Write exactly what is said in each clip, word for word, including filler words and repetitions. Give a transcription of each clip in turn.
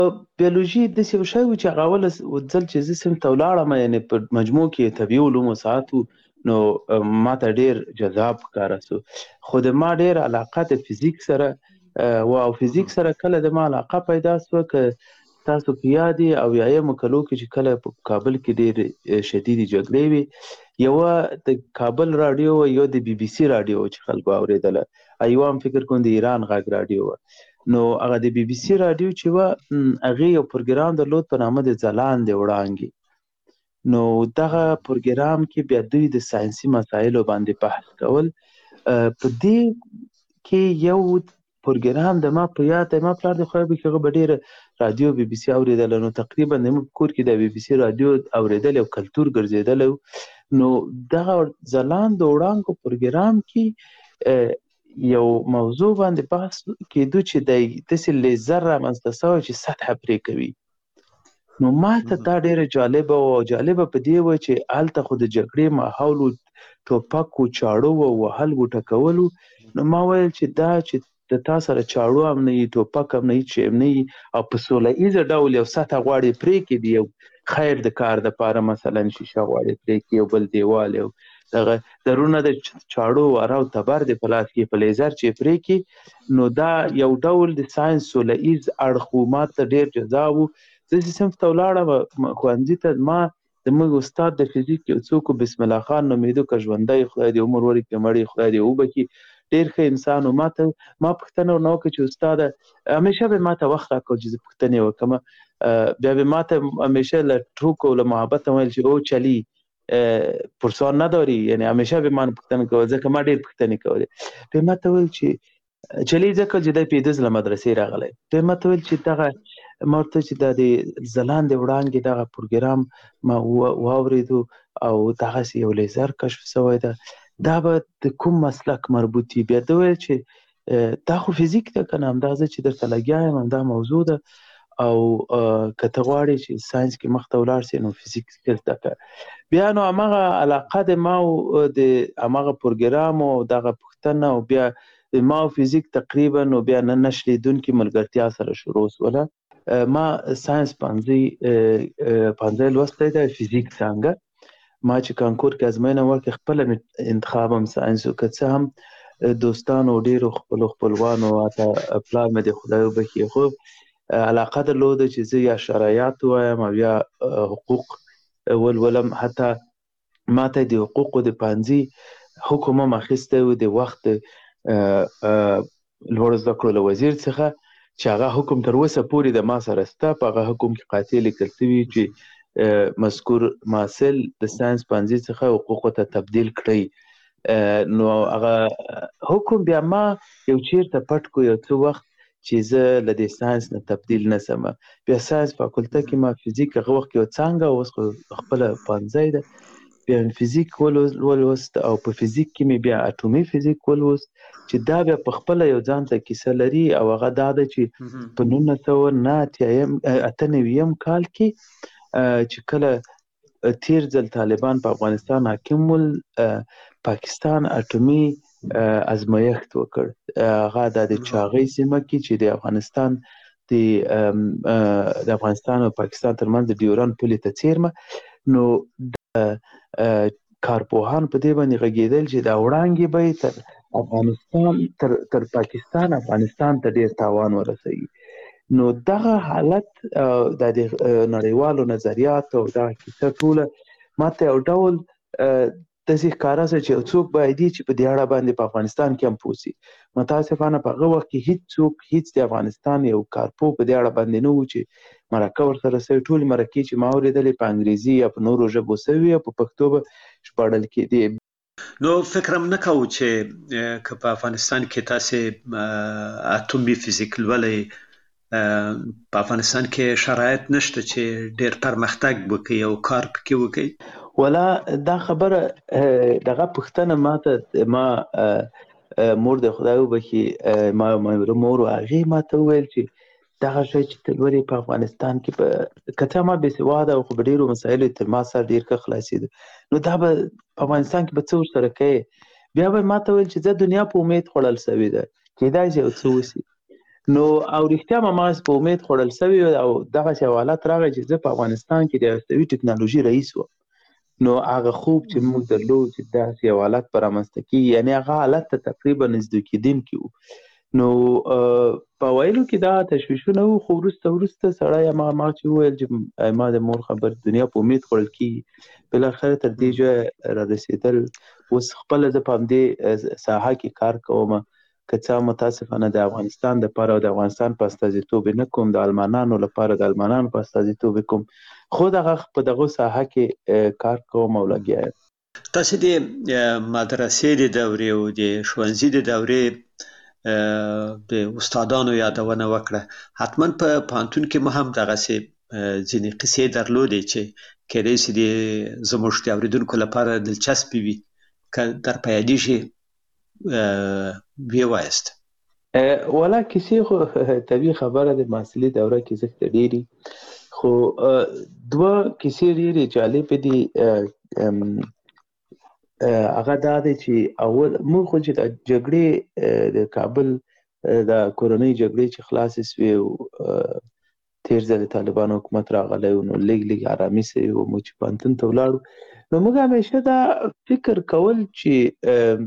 بیولوژي داسې یو شی و چې هغه اوله ځل چې زه صنف ته ولاړم، یعنې په مجموع کې طبیعي علومو ساعت و، نو ما ته ډېر جذاب ښکاره سو. خو د ما ډېر علاقه د فزیک سره و، او فزیک سره کله د ما علاقه پیدا سوه که تاسو په یاد یې اویایمو کلو کې چې کله په کابل کې ډېرې شدیدې جګړې وې، یوه د کابل راډیو وه، یو د بي بي سي راډیو چې خلکو اورېدله، یوه هم فکر کوم د ایران غږ راډیو وه. نو هغه د بي بي سي راډیو چې وه، هغې یو پروګرام درلود په نامه د ځلاندې وړانګې. نو دغه پروګرام کې بیا دوی د ساینسي مسایلو باندې بحث کول. په دې کې یو پروګرام د ما په یاد دی، ما پلار د خدای وکړي هغه به ډېره راډیو بي بي سي اورېدله، نو تقریبا زموږ په کور کې د بي بي سي راډیو اورېدل یو کلتور ګرځېدلی و. نو دغه ځلاند وړانګو پروګرام کې یو موضوع باندې بحث کېدو چې دی داسې لیزر رامنځته سوی چې سطحه پرې کوي. نو ما ته دا ډېره جالبه وه، او جالبه په دې وه چې هلته خو د جګړې ماحول و، ټوپک و، چاړه وه، وهل و، ټکول و. نو ما ویل چې دا چې د تا سره چاړو هم نه وي، ټوپک هم نه وي، چې هم نه وي، او په سوله ایزه ډول یو سطحه غواړې پرې کړي، د یو خیر د کار دپاره مثلا شیشه غواړې پرې کړي، یو بل دیوال، یو دغه درونه د چاړو واره او تبر د په لاس کې په لیزر چې پرې کړي، نو دا یو ډول د ساینس سوله ایز اړخ و. ما ته ډېر جذاب و. زه چې صنف ته ولاړم ښوونځي ته، ما زموږ استاد د فزیک یو څوک بسم الله خان نومېده، که ژوندی خدای دې عمر ورکړي، مړی خدای دې وبخي، ډېر ښه انسان و. ما ته ما پوښتنه ورنه وکړه چې استاده، همیشه به ما ته وخت راکړ چې زه پوښتنې وکړم. بیا به ما ته همیشه له ټوکو له محبت ویل چې او چلی پرسان نداری، یعنی همیشه به من پوښتنه کوله، ځکه ما ډېر پوښتنې کولې. بیا ما ته ویل چې چلی ځکه چې دی پنځه ځله مدرسې راغلی. بیا ما ته ویل چې دغه ما ورته چې دا د ځلاندې وړانګې دغه پروګرام ما واورېدو او دغسې یو لیزر کشف سوی ده، دا به د کوم مسلک مربوط وي؟ بیا ده ویل چې دا خو فزیک ده که نه، همدا زه چې درته لګیا یم همدا موضوع ده، او که ته غواړې چې ساینس کې مخته ولاړ سې نو فزیک زده کړه. بیا نو هماغه علاقه د ما او د هماغه پروګرام او دغه پوښتنه او بیا د ما او فزیک تقریبا نو بیا نه نشلېدونکې ملګرتیا سره شروع سوله. ما ساینس پوهنځی پوهنځی لوستی دی، فزیک څانګه. ما چې کانکور کې ازموینه وکړې خپله انتخاب هم ساینس و، که څه هم دوستانو ډېرو خپلو خپلوانو حتی پلار مې د خدای وبخي خو علاقه درلوده چې زه یا شرایط وایم او یا حقوق ولولم. حتی ما ته د حقوقو د پوهنځي حکم هم اخیستی و د وخت لوړو زده کړو له وزیر څخه، چې هغه حکم تر اوسه پورې د ما سره شته. په هغه حکم کې قاطع لیکل شوي چې مذکور محصل د ساینس پوهنځي څخه حقوقو ته تبدیل کړئ. نو هغه حکم بیا ما یو چیرته پټ کو یو څه وخت چې زه له دې ساینس نه تبدیل نه سم. بیا ساینس فاکولته کې ما فزیک هغه وخت یو څانګه، اوس خو خپله پوهنځی ده، بیا مې فزیک ولوست او په فزیک کې مې بیا اټومي فزیک ولوست، چې دا بیا په خپله یو ځان ته کیسه لري. او هغه دا ده چې په نولس سوه نه اته نوي کال کې چې کله تیر ځل طالبان په افغانستان حاکم ول، پاکستان اټومي ازمایښت وکړ. هغه د چاغۍ سیمه کې چې د افغانستان د افغانستان او پاکستان ترمنځ د ډیورنډ پولې ته څیرمه. نو کارپوهان په دې باندې غږېدل چې دا وړانګې به تر افغانستان تر تر پاکستان افغانستان ته ډېر تاوان ورسوي. نو دغه حالت د نړیوالو نظریاتو او دغه کیسه ټوله ما ته یو ډول داسې ښکاره شوه چې یو څوک باید وي چې په دې اړه باندې په افغانستان کې هم پوه شي. متاسفانه په هغه وخت کې هېڅ څوک هېڅ د افغانستان یو کارپوه په دې اړه باندې نه و چې مرکه ورسره سوې. ټولې مرکې چې ما اورېدلې په انګریزي یا په نورو ژبو سوي او په پښتو به ژباړل کېدې. نو فکر هم نه کوو چې که په افغانستان کې تاسې اټومي فزیک لولئ، په افغانستان کې شرایط نشته چې ډېر پرمختګ وکړي او کار پکې وکړي؟ ولا دا خبره دغه پوښتنه ما ته ما مور د خدای وبخي ما مور هغې ما ته وویل چې دغه شی چې ته لولې په افغانستان کې په که څه ما بېسواده او خو په ډېرو مسایلو تر ما سره ډېر ښه خلاصېده، نو دا به په افغانستان کې به څه ورسره کوې؟ بیا به ما ته ویل چې زه دنیا په امید خوړل سوې ده، کېدای شي یو څه وشي. نو او رښتیا به ما په امید خوړل سوي او دغسې حالت راغی چې زه په افغانستان کې د هستوي ټکنالوژي رئیس وم. نو هغه خوب چې موږ درلود چې داسې یو حالت به رامنځته کېږي، یعنې هغه حالت ته تقریبا نږدې کېدونکي وو. نو په ویلو کې دا تشویشونه وو، خو وروسته وروسته سړی هماغه ما چې وویل چې ما د مور خبر دنیا په امید خوړل کېږي، بالاخره تر دې ځایه رارسېدل. اوس خپله زه په همدې ساحه کې کار کوم، که څه متاسفانه د افغانستان دپاره او د افغانستان په استازیتوب یې نه کوم، د المانانو لپاره د المانانو په استازیتوب یې کوم، خو دغه په دغه ساحه کې کار کوم او لګیا یم. تاسو د مدرسې د دورې او د ښوونځي د دورې د استادانو یادونه وکړه. حتما په پوهنتون کې مو هم دغسې ځینې قصې درلودې چې کېدای شي د زموږ د اورېدونکو لپاره دلچسپې وي، که در په یادېږي ویې وایاست. والا کیسې خو طبیعي خبره د محصلي دوره کې زښته ډېرې، خو دوه کیسې ډېرې جالبې دي. هغه دا دی چې اول موږ خو چې د جګړې د کابل د کورنۍ جګړې چې خلاصې سوې او تېر ځل د طالبانو حکومت راغلی و، نو لږ لږ ارامي سوې وه، موږ چې پوهنتون ته ولاړو، نو موږ همیشه دا فکر کول چې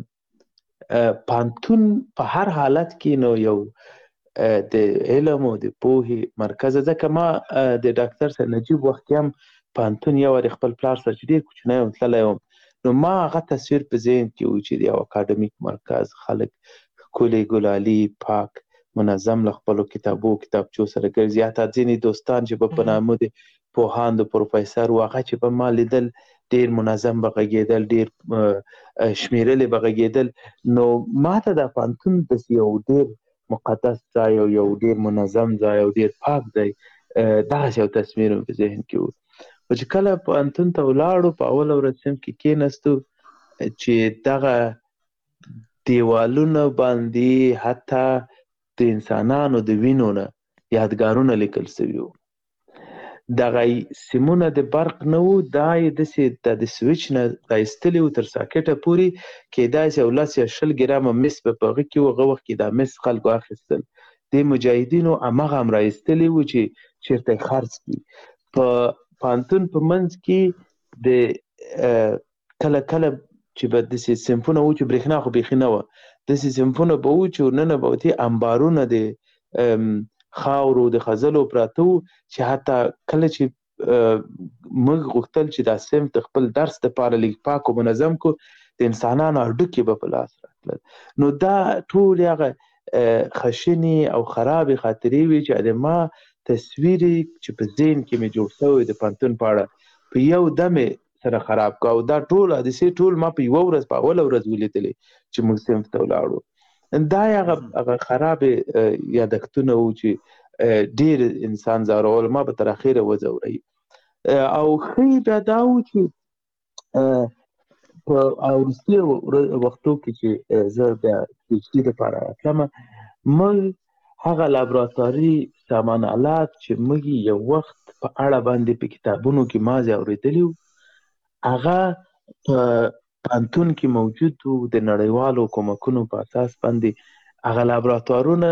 پوهنتون په هر حالت کې نو یو د علم او د پوهې مرکز. ځکه ما د ډاکټر صاحب نجیب وخت کې هم پوهنتون یو وارې خپل پلار سره چې ډېر کوچنی وم تللی وم، نو ما هغه تصویر په ذهن کې و چې د یو اکاډمیک مرکز، خلک ښکلي ګلالي پاک منظم له خپلو کتابو کتابچو سره ګرځي، حتی ځینې دوستان چې به په نامه د پوهاند و پروفیسر و، هغه چې به ما لیدل ډېر منظم به غږېدل، ډېر شمېرلې به غږېدل. نو ما ته دا پوهنتون داسې یو ډېر مقدس ځای او یو ډېر منظم ځای او ډېر پاک ځای، دغسې یو تصویر مې په ذهن کې و. خو چې کله پوهنتون ته ولاړو، په اوله ورځ صنف کې کېناستو، چې دغه دیوالونه باندې حتی د انسانانو د وینو نه یادګارونه لیکل سوي وو. دغه سیمونه د برق نه وو، دا یې داسې د سویچ نه رایستلي وو تر ساکټه پورې، کېدای شي یو لس یا شل ګرامه مس به په هغه کې وو. هغه وخت کې دا مس خلکو اخیستل، دې مجاهدینو هماغه هم رایستلي وو چې چېرته یې خرڅ کړي. په پوهنتون په منځ کې د کله کله چې به داسې صنفونه وو چې برېښنا خو بیخي نه وه، داسې صنفونه به وو چې ورننه به وتې انبارونه د خاورو د خځلو پراته وو، چې حتی کله چې موږ غوښتل چې دا صنف د خپل درس دپاره لږ پاک او منظم کړو، د انسانانو هډوکي به په لاس راتلل. نو دا ټولې هغه خشنې او خرابې خاطرې وې چې د ما تصویر چې په ذهن کې مې جوړ شوی د پوهنتون په اړه په یو دم سره خراب کړ. او دا ټول حادثې ټول ما په یوه ورځ په اوله ورځ ولیدلې چې موږ صنف ته ولاړو. دا هغه هغه خرابې یادښتونه وو چې ډېر انسان ځورول، ما به تر اخره وځوروي. او ښه بیا دا وو چې په وروستي وختو کې چې زه بیا پي ایچ ډي دپاره راتلمه، موږ هغه لابراتواري سامان آلات چې موږ یو وخت په اړه باندې په کتابونو کې مازې اورېدلي وو، هغه په پوهنتون کې موجود وو. د نړیوالو کومکونو په اساس باندې هغه لابراتوارونه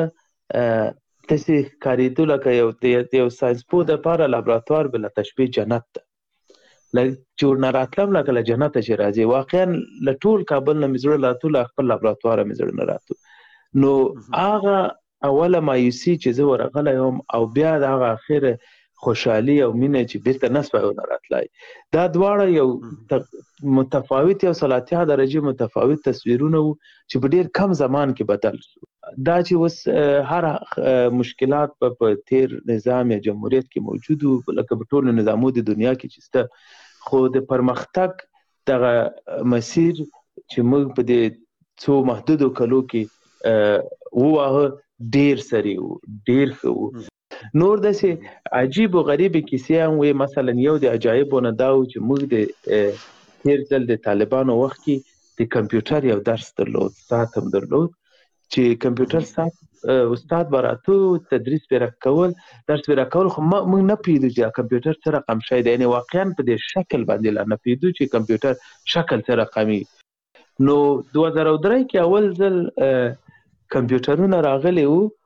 داسې ښکارېدو لکه یو د یو ساینسپوه دپاره لابراتوار بله تشبیه جنت ده، چې ورنه راتلم لکه له جنته چې راځې. واقعا له ټول کابل نه مې زړه راتلو، له خپل لابراتواره مې زړه نه راتلو. نو هغه اوله مایوسي چې زه ورغلی وم، او بیا د هغه اخره خوشحالي او مینه چې بیرته نه سوی ونه راتلی، دا دواړه یو متفاوت یو سل اتیا درجې متفاوت تصویرونه وو چې په ډېر کم زمان کې بدل شو. دا چې اوس هر مشکلات په تیر نظام یا جمهوریت کې موجود وو، لکه په ټولو نظامو د دنیا کې چې شته، خو د پرمختګ دغه مسیر چې موږ په دې څو محدودو کلو کې وواهه ډېر سریع وو، ډېر ښه وو. نور داسې عجیب و غریبې کیسې هم وې. مثلا یو د عجایبو نه دا و چې موږ د تېر ځل د طالبانو وخت کې د کمپیوټر یو درس درلود، ساعت هم درلود، چې کمپیوټر ساعت استاد به راته تدریس به راکول، درس به راکول، خو موږ نه پوهېدو چې کمپیوټر څه رقم شی دی، یعنې واقعا په دې شکل باندې لا نه پوهېدو چې کمپیوټر شکل څه رقمي. نو دوه زره درې کې اول ځل کمپیوټرونه راغلي وو،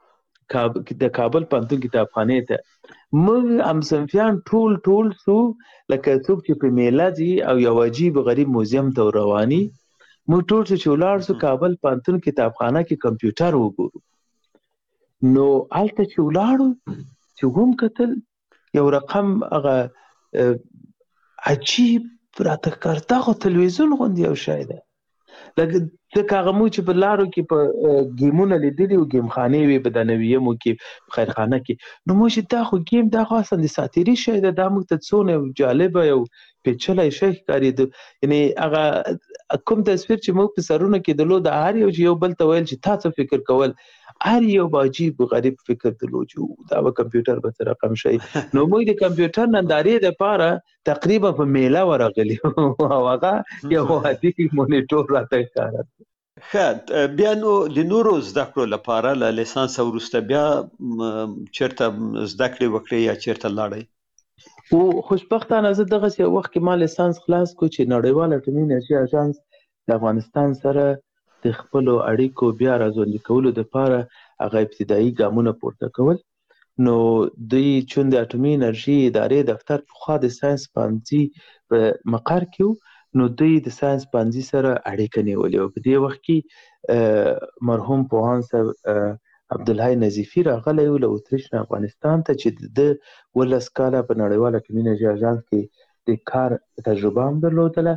د کابل پوهنتون کتابخانې ته موږ همصنفیان ټول ټول سو لکه څوک چې په میله ځي او یو عجیب غریب موزیم ته رواني، موږ ټول چې ولاړ سو کابل پوهنتون کتابخانه کې کمپیوټر وګورو. نو هلته چې ولاړو چې هم کتل یو رقم هغه عجیب راته ښکار دغه تلویزیون غوندې یو شی دی، لکه ځکه هغه موږ چې په لارو کې په ګیمونه لیدلي وو، ګیم خانې وې په دا نویمو کې په خیرخانه کې، نو موږ چې دا خو ګیم دا خو اصلا د ساتیري شی دی، دا موږ ته څونه جالبه یو پیچلی شی ښکارېده. یعنې هغه کوم تصویر چې موږ په سرونو کې درلود هر یو چې یو بل ته ویل چې تا څه فکر کول، هر یو به عجیب غریب فکر درلود چې دا به کمپیوټر به څه رقم شي. نو موږ د کمپیوټر نندارې دپاره تقریبا په میله ورغلي او هغه یو عادي مونیټور راته ښکاره. ښه، بیا نو د نورو زده کړو لپاره له لیسانس وروسته بیا چېرته زده کړې وکړې یا چېرته لاړئ؟ خو خوشبختانه زه دغسې یو وخت کې ما لیسانس خلاص کړو چې نړیوال اټومي انرژي اژانس د افغانستان سره د خپلو اړیکو بیا راژوندي کولو دپاره هغه ابتدایي ګامونه پورته کول. نو دوی چون د اټومي انرژي ادارې دفتر پخوا د ساینس پوهنځي په مقر کې و، نو دوی د ساینس پوهنځي سره اړیکه نیولې وه. په دې وخت کې مرحوم پوهاند صاحب عبدالحی نظیفي راغلی و له اتریش نه افغانستان ته چې د ولس کاله په نړیوال اټومي انرژي اژانس کې د کار تجربه هم درلودله.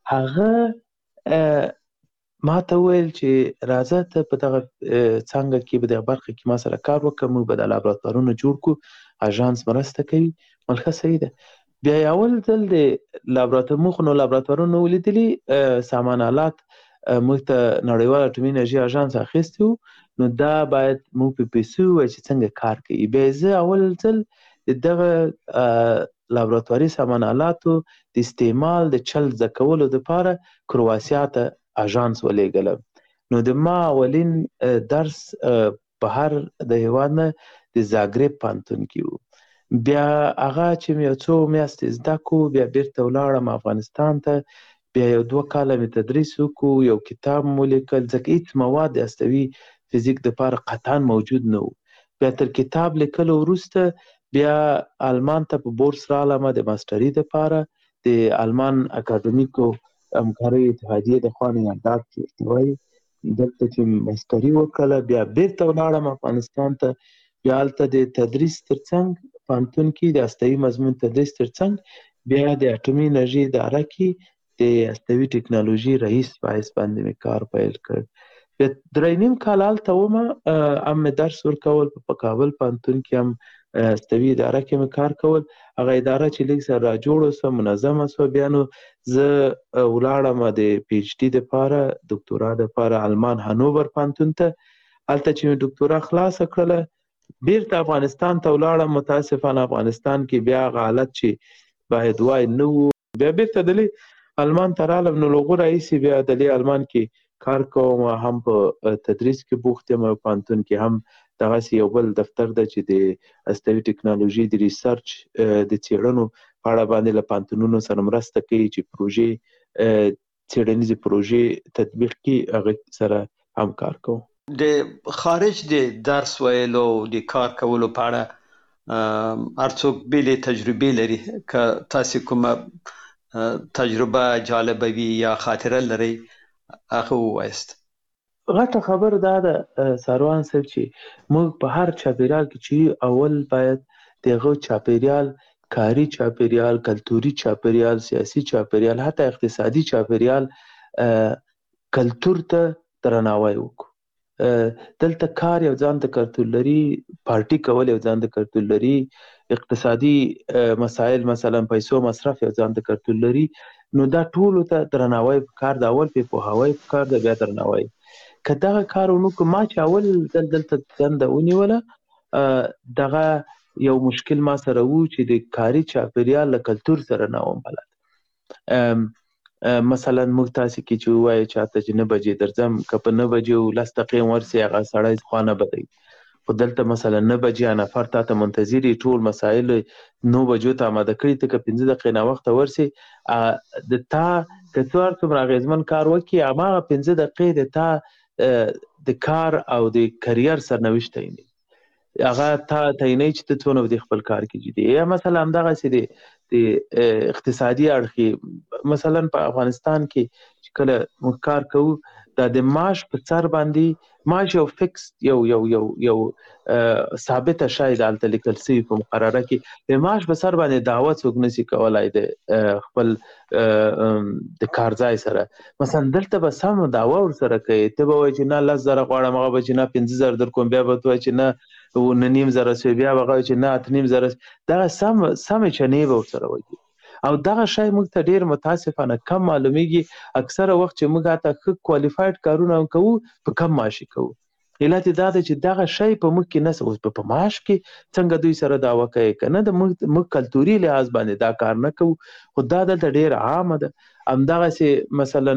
هغه ما ته وویل چې راځه ته په دغه څانګه کې په دغه برخه کې ما سره کار وکړه، موږ به دا لابراتوارونه جوړ کړو، اژانس مرسته کوي. مل ښه صحیح ده. بیا یې اول ځل د لابراتوار موږ نو لابراتوارونه ولیدلي، سامان آلات موږ ته نړیوال اټومي انرژي اژانس اخیستی و، نو دا باید موږ په پیسو ووایو چې څنګه کار کوي. بیا زه اول ځل د دغه لابراتواري سامان آلاتو د استعمال د چل زده کولو دپاره کرواسیا ته اژانس ولېږلم. نو د ما اولین درس بهر د هېواد نه د زاګرب پوهنتون کې و. بیا هغه چې مې یو څو میاشتې زده کړو، بیا بیرته ولاړم افغانستان ته، بیا یو دوه کاله مې تدریس وکړو، یو کتاب مو لیکل، ځکه هېڅ مواد د هستوي فزیک دپاره قطعا موجود نه و. بیا تر کتاب لیکلو وروسته بیا آلمان ته په بورس رالمه د ماسټري دپاره، د آلمان اکاډمیکو همکارۍ اتحادیې د خوا نه یاداد چې وایي، دلته چې ماسټري وکړله بیا بیرته ولاړم افغانستان ته. بیا هلته د تدریس تر څنګ پوهنتون کې د هستوي مضمون تدریس تر څنګ بیا د اټومي انرژي اداره کې د هستوي ټکنالوژي رئیس په حیث باندې مې کار پیل کړ. بیا درې نیم کال هلته ومه، هم مې درس ورکول، په کابل پوهنتون کې هم هستوي اداره کې مې کار کول. هغه اداره چې لږ سره راجوړه سوه، منظمه سوه، بیا نو زه ولاړم د پی ایچ ډي دپاره، دکتورا دپاره آلمان هانوور پوهنتون ته. هلته چې مې دکتورا خلاصه کړله بیرته افغانستان ته ولاړم. متاسفانه افغانستان کې بیا هغه حالت چې باید وای نه و. بیا بیرته دلې آلمان ته رالم، نو له هغو راهیسې بیا دلې آلمان کې کار کوم، هم په تدریس کې بوخت یم، پوهنتون کې هم دغسې یو بل دفتر ده چې د هستوي ټکنالوژي د ریسرچ د څېړنو په اړه باندې له پوهنتونونو سره مرسته کوي چې پروژې څېړنیزې پروژې تطبیق کړي، هغه سره هم کار کوم. د خارج د درس ویلو د کار کولو په اړه هر څوک بېلې تجربې لري. که تاسې کومه تجربه جالبه وي یا خاطره لرئ هغه ووایاست. غټه خبر دا ده سروان صاحب چې موږ په هر چاپیریال کې چې اول باید د هغه چاپیریال، کاري چاپیریال، کلتوري چاپیریال، سیاسي چاپیریال، حتی اقتصادي چاپیریال، کلتور ته درناوی وکړو. دلته کار یو ځان ته کلتور لري، پارټي کول یو ځان ته کلتور لري، اقتصادي مسایل مثلا پیسو مصرف یو ځان ته کلتور لري. نو دا ټولو ته درناوی پکار ده، اول پې پوهاوی پکار ده، بیا درناوی. که دغه کار ونه کړو، ما چې اول ځل دلته دنده ونیوله، دغه یو مشکل ما سره و چې د کاري چاپیریال له کلتور سره نه وم بلد. مثلا موږ تاسې کې چې ووایو چاته چې نه بجې درځم، که په نه بجې لس دقیقې ورسې هغه سړی خوا نه بدوي. خو دلته مثلا نه بجې نفر تا ته منتظر یي، ټول مسایل نو بجو ته اماده کړي، ته که پنځه دقیقې ناوخته ورسې، د تا که څو هر څومره اغېزمن کار وکړي، هماغه پنځه دقیقې د تا د کار او د کریر سرنوشت تعینوي. هغه تا تعینوي چې ته څونه په دې خپل کار کې جدي یا مثلا همدغسې د د اقتصادي اړخ مثلا په افغانستان کې چې کله موږ کار کوو دا د معاش په سر باندې معاش یو فکس یو یو یو یو ثابته شای د هلته لیکل سوي په مقرره کې د معاش په سر باندې دعوه څوک نشي کولی د خپل د کارځای سره مثلا دلته به سم دعوه ورسره کوي ته به وایي چې نه لس زره غواړم هغه به چې نه پنځه زره در کوم بیا به ته وایي چې نه نه نیم زره سوی بیا به هغه وایي چې نه اته نیم زره دغه سم سمې چنې به ورسره وایي او دغه شی موږ ته ډیر متاسفانه کم معلومیږي اکثره وخت چې موږ هاته ښه کوالیفاید کارونه کوو په کم معاشي کوو علت یې دا دی چې دغه شی په موږ کې نشته اوس په معاش کې څنګه دوی سره دعوه کوي که نه د موږ موږ کلتوري لحاظ باندې دا کار نه کوو خو دا دلته ډیر عامه ده همدغسې مثلا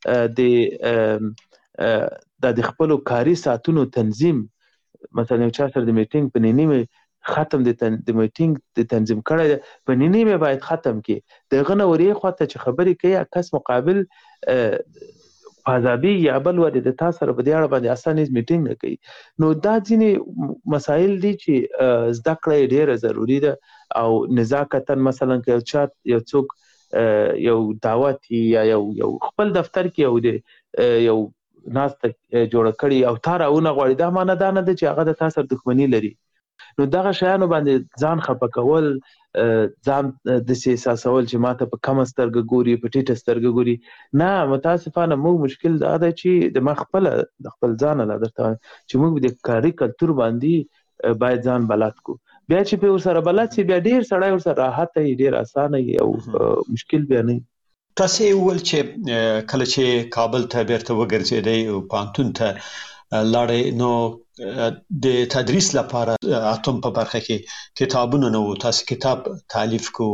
د دا د خپلو کاري ساعتونو تنظیم مثلا یو چا سره د میټینګ په نیمه ختم د تن د میټینګ د تنظیم کړی دی په نیمه باید ختم کړي دغه نه ورې خواته چې خبرې کوي کس مقابل فاضابي یا بل ور د تا سره په دې اړه باندې اسانه میټینګ نه کوي نو دا ځینې مسایل دي چې زده کړه ډیره ضروری ده او نزاکتا مثلا که یو چا یو څوک یو دعوت یا یو یو خپل دفتر کې یو دی یو ناسته جوړه کړي او تا راونه غواړي دا معنی دا نه ده چې هغه د تا سره دښمني لري نو دغه شیانو باندې ځان خفه کول ځان داسې احساسول چې ماته په کمه سترګه ګوري په ټیټه سترګه ګوري نه متاسفانه موږ مشکل دا دی چې د ما خپله د خپل ځانه لا درته وایم چې موږ د کاري کلتور باندې باید ځان بلد کړو بیا چې پرې ورسره بلد شي بیا ډېر سړی ورسره راحت وي ډېر اسانه وي او مشکل بیا نه وي تاسې وویل چې کله چې کابل ته بیرته وګرځېدئ او پوهنتون ته لاړئ نو د تدریس لپاره اتم په برخه کې کتابونه نه وو تاسو کتاب تالیف کو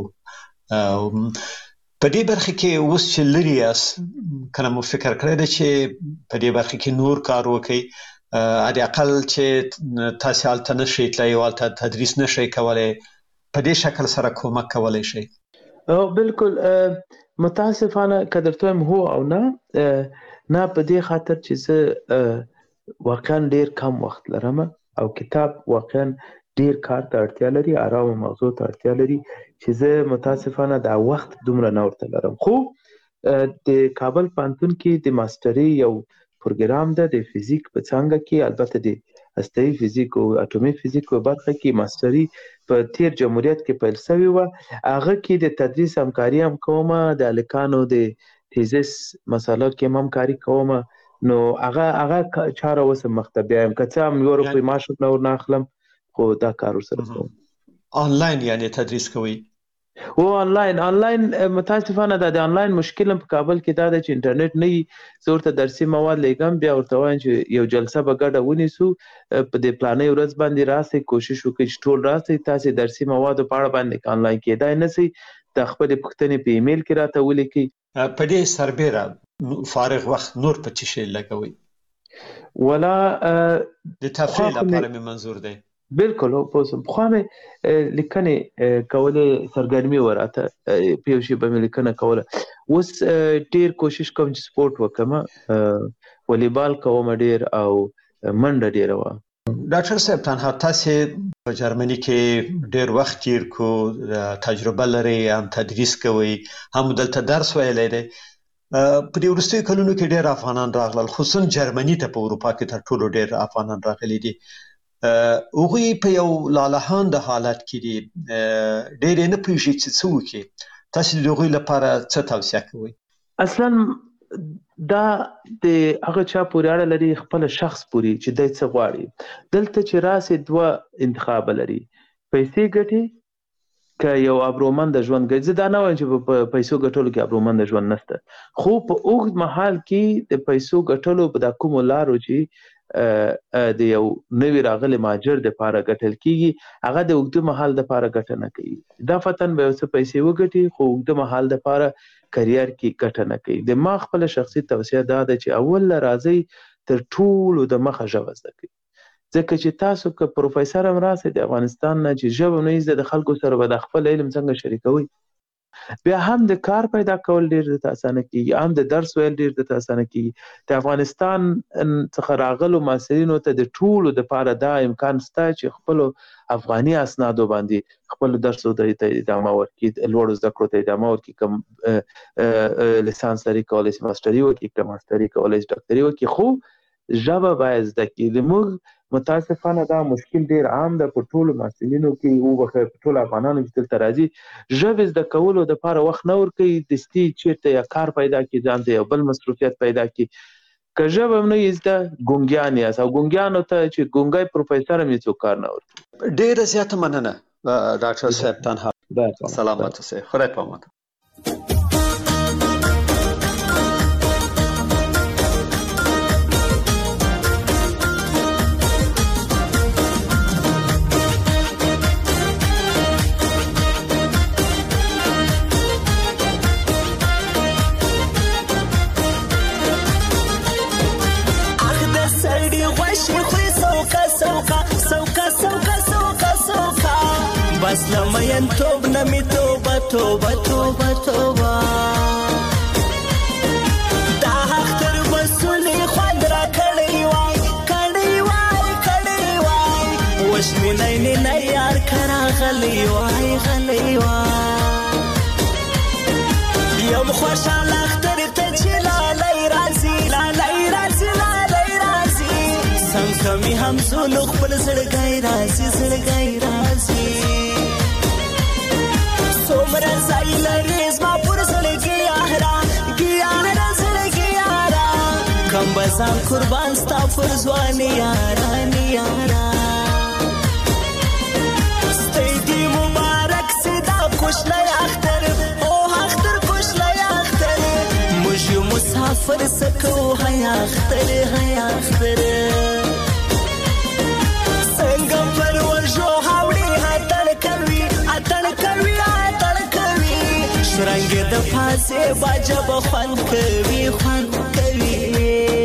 په دې برخه کې اوس چې لري یاست کنه مو فکر کړی دی چې په دې برخه کې نور کار وکړئ علي اقل چې تاسو هلته نشئ تللی او هلته تدریس نشئ کولی په دې شکل سره کومک کولی شئ بالکل متاسفانه که درته وایم هو او نه نه په دې خاطر چې زه واقعا ډیر کم وخت لرم او کتاب واقعا ډیر کار ته اړتیا لري آرام موضوع ته اړتیا لري چې زه متاسفانه دا وخت دومره نه ورته لرم خو د کابل پوهنتون کې د ماستري یو پروګرام ده د فزیک په څانګه کې البته د هسته‌ایي فزیک او اټومي فزیک په برخه کې ماستري په تیر جمهوریت کې پیل شوی و هغه کې د تدریس همکاري هم کوم د الکانو د تیزس مسله کې هم همکاري کوم نو هغه هغه چاره اوس مخته بیایم که څه هم یو روپۍ معاش نه ورناخلم خو دا کار ورسره کوم آنلاین یعنی تدریس کوئ او آنلاین آنلاین متاسفانه دا د آنلاین مشکل په کابل کې دا د چې انټرنیټ نه وي زه ورته درسي مواد لیږم بیا ورته وایم چې یو جلسه به ګډه ونیسو په دې پلانۍ ورځ باندې راسئ کوشش وکړئ چې ټول راسئ تاسې درسي موادو په اړه باندې آنلاین کېدای نه سئ د خپلې پوښتنې په ایمیل کې راته ولیکئ په دې سربیره فارغ وخت نور په څه شی لګوئ ولا د تفریح لپاره مې منظور دی بالکل پوسم خو مې لیکنې کولې سرګرمي وراته په یو شی به مې لیکنه کوله اوس ډیر کوشش کوم چې سپورت وکم والیبال کوم ډیر او منډه ډیر و ډاکټر صاحب تنها تاسې په جرمني کې ډیر وخت تیر کو تجربه لري هم تدریس کوي هم دلته درس ویلی دی په دې وروستیو کلونو کې ډیر افغانان راغلل خصوصا جرمني ته په اروپا کې تر ټولو ډیر افغانان راغلي دي هغوی په یو لالهانده حالت کې دي ډېر یې نه پوهېږي چې څه وکړي تاسې د هغوی لپاره څه توصیه کوئ اصلا دا د هغه چا پورې اړه لري خپل شخص پورې چې دی څه غواړي دلته چې راسې دوه انتخابه لري پیسې ګټې که یو ابرومنده ژوند ګټي زه دا نه وایم چې په پیسو ګټلو کې ابرومنده ژوند نشته خو په اوږد مهال کې د پیسو ګټلو په دا کومو لارو چې د یو نوی راغلی مهاجر د پاره ګټل کیږي هغه د اوږده مهال د پاره ګټه نه کوي دا فتن به یو څه پیسې وګټي خو اوږده مهال د پاره کریر کې ګټه نه کوي د ما خپل شخصي توصیه دا ده چې اول راځي تر ټولو د مخه ژبه زده کړئ ځکه چې تاسو که پروفیسر هم راسئ د افغانستان نه چې ژبه نه زده د خلکو سره به د خپل علم څنګه شریکوئ بیا هم د کار پیدا کول ډیر د اسانه کیږي، هم د درس ویل ډیر د اسانه کیږي. د افغانستان څخه راغلو محصلینو ته د ټولو د پاره دا امکان شته چې خپل افغاني اسنادو باندې خپل درسو ته ادامه ورکړي، لوړ زده کړو ته ادامه ورکړي، کوم لیسانس لري کولای شي ماستري وکړي، کوم ماستري کولای شي ډاکټري وکړي، خو ژبه باید زده کړي. موږ متاسفانه دا مشکل ډیر عام ده په ټولو محصلینو کې، او په ټولو افغانانو چې دلته راځي ژبې زده کولو دپاره وخت نه ورکوي، دستي چېرته یا کار پیدا کړي، ځان ته یو بل مصروفیت پیدا کړي. که ژبه هم نه یې زده ګونګیان یاست، او ګونګیانو ته چې ګونګی پروفیسر هم یې څوک کار نه ورکوي. ډېره زیاته مننه ډاکټر صاحب. تنها سلامت اوسئ، خدای په امان. بس لمین توب نمی توبه توبه توبه توبه دا حق تر مسئولی خوند را کڑی وای کڑی وای کڑی وای وشمی نینی نیار کرا غلی وای غلی وای یم خوشحال اختر تچی لالی رازی لالی رازی لالی رازی سم کمی هم زولو خبل زرگای رازی زرگای رازی سومره زای لریز ما پر زلگی آهرا گیاره زلگی آرا کم بزام قربان ستا پر زوانی یارا نیارا ستیدی مبارک سیدا کشلی اختر او اختر کشلی اختر مجی مسافر سکو های اختر های اختر سنگم پر ورجو حوڑی حتن کوی حتن کوی رنگ د پاسه باجب خوان کوي خوان کوي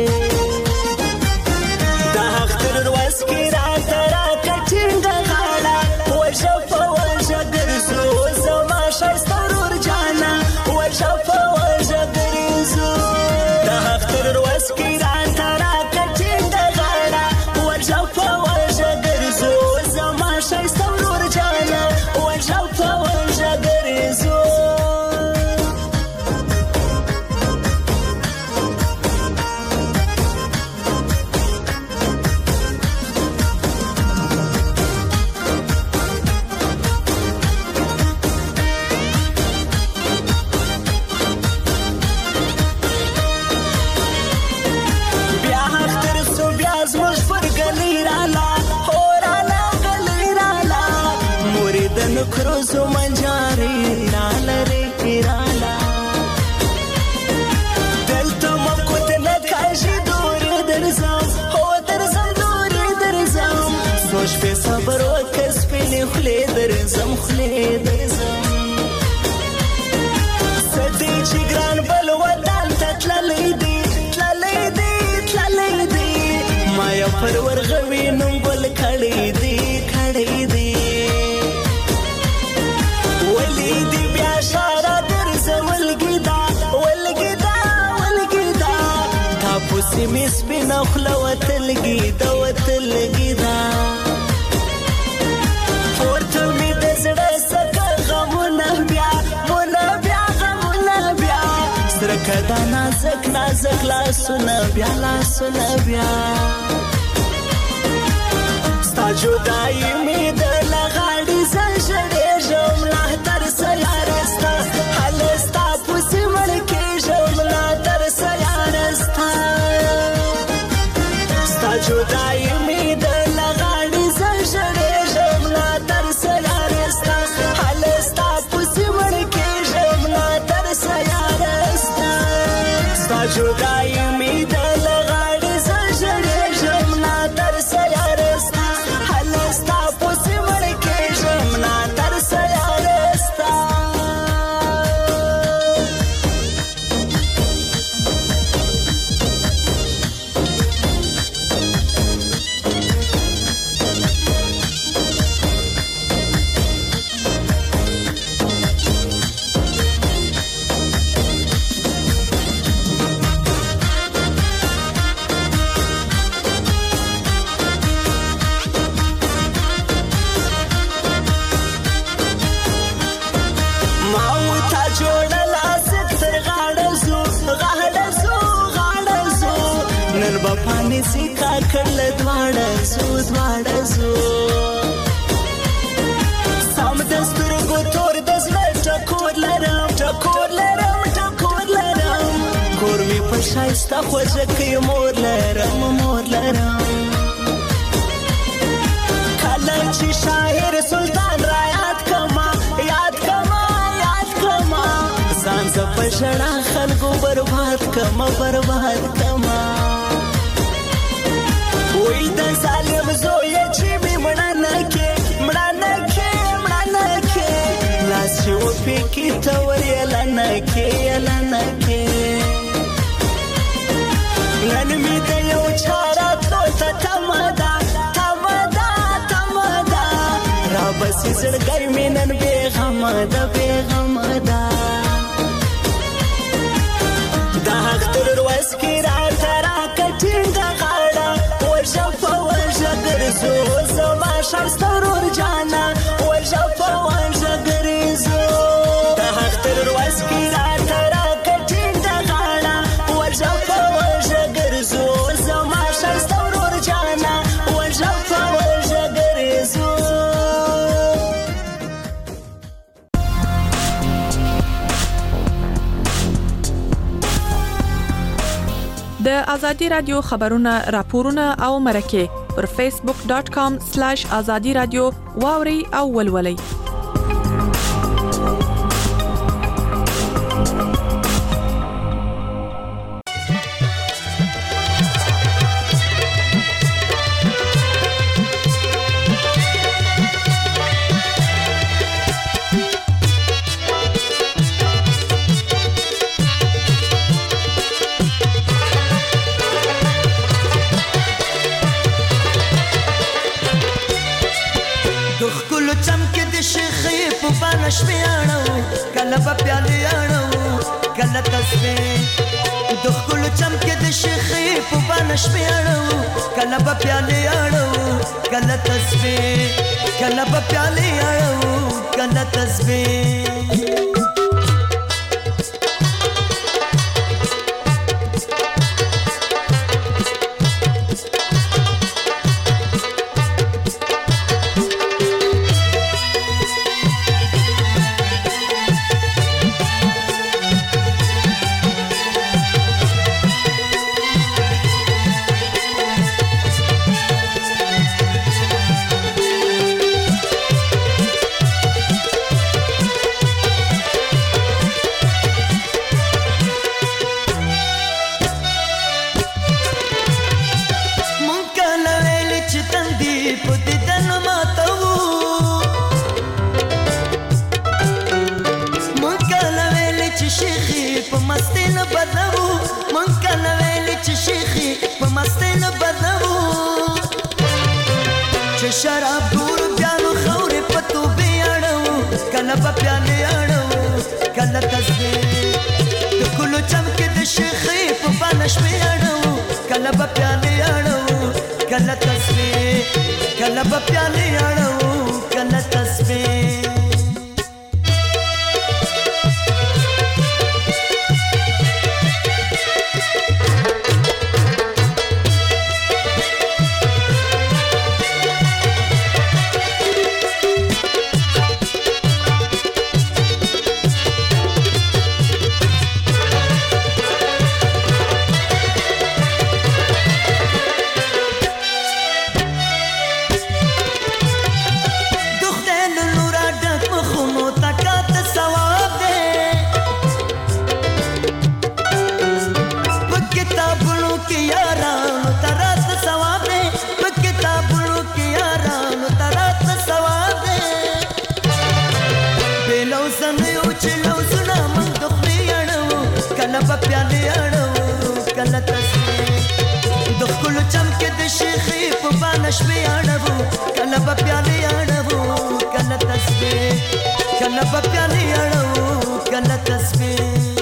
دا اختر ورځ کې را ترا کټینګ غاړه وژه په وژه ګرځو زما شایسته ورور جانا وژه په وژه ګرځو دا اختر ورځ کې را ترا کټینګ غاړه وژه په وژه ګرځو زما شایسته ورور جانا وژه په وژه ګرځو کروزو منجاری نالری رالا دلتا مکوت نکاشی دوری درزم هو درزم دوری درزم سوش پی صبر و کس پی خلی درزم خلی درزم سدی چی گران بل ودان تتللی دی تللی دی تللی دی مایا پرور غوی نم بل کھڑی دی کھڑی دی ولیدی بیا شارا درز ولگیدا ولگیدا ولگیدا تا پوسی میس بی نخلا وتلگیدا وتلگیدا پورتو می دزڑا سکا غمونا بیا مونا بیا غمونا بیا سرکدا نازک نازک لاسونا بیا لاسونا بیا ستا جدائی می دل غاڑی زنشڑی جملہ تر سیارستا حلستا پوسی ملکی جملہ تر سیارستا ستا جدائی می دل غاڑی زنشڑی جملہ تر سیارستا حلستا پوسی ملکی جملہ تر سیارستا ستا جدائی می دل غاڑی زنشڑی جملہ تر سیارستا حلستا پوسی نیسی کاکړ له دواړه زو دواړه زو سم د سترګو تور د زړه ټکور لرم ټکور لرم ټکور لرم کور مې په ښایسته خوږه کې مور لرم مور لرم کله چې شاعر سلطان را یاد کما یاد کما یاد کما ځان زه په ژړا خلکو برباد کما برباد کما وای د ظالم زویه چې مې مړه نه کې مړه نه کې مړه نه کې لاس چې وپېکې ته ور یله نه کې یله نه کې نن مې د یو چا راتلو ته تمه ده تمه ده تمه ده رابسې زړګی مې نن بېغمه ده بېغمه ده د حق تر ورځ کې راته راکړه ټینګه غاړه وژه په وژه ګرځو زما ښایسته ورور جانه وژه په وژه ګرځو د حق تر ورځ کې راته راکړه ټینګه غاړه وژه په وژه ګرځو زما ښایسته ورور جانه وژه په وژه ګرځو د ازادي رادیو خبرونه راپورونه او مرکه پر فیسبوک ډاٹ کام سلیش ازادي رادیو واوري او ولولي. شمیانو کله په پیالیانو کله تسبیح د خپل چم کې د شیخې په باندې شمیانو کله په پیالیانو کله تسبیح کله په پیالیانو کله تسبیح شراب دور بیانو خورې پتو بیاړو کله په پیالې اړو کله تسبیح د کلو چم کې د شیخې په باندې شپې اړو کله په پیالې اړو کله تسبیح کله په پیالې اړو کله تسبیح شپې اړو کله په پیالې اړو کله تسبیح کله په پیالې اړو کله تسبیح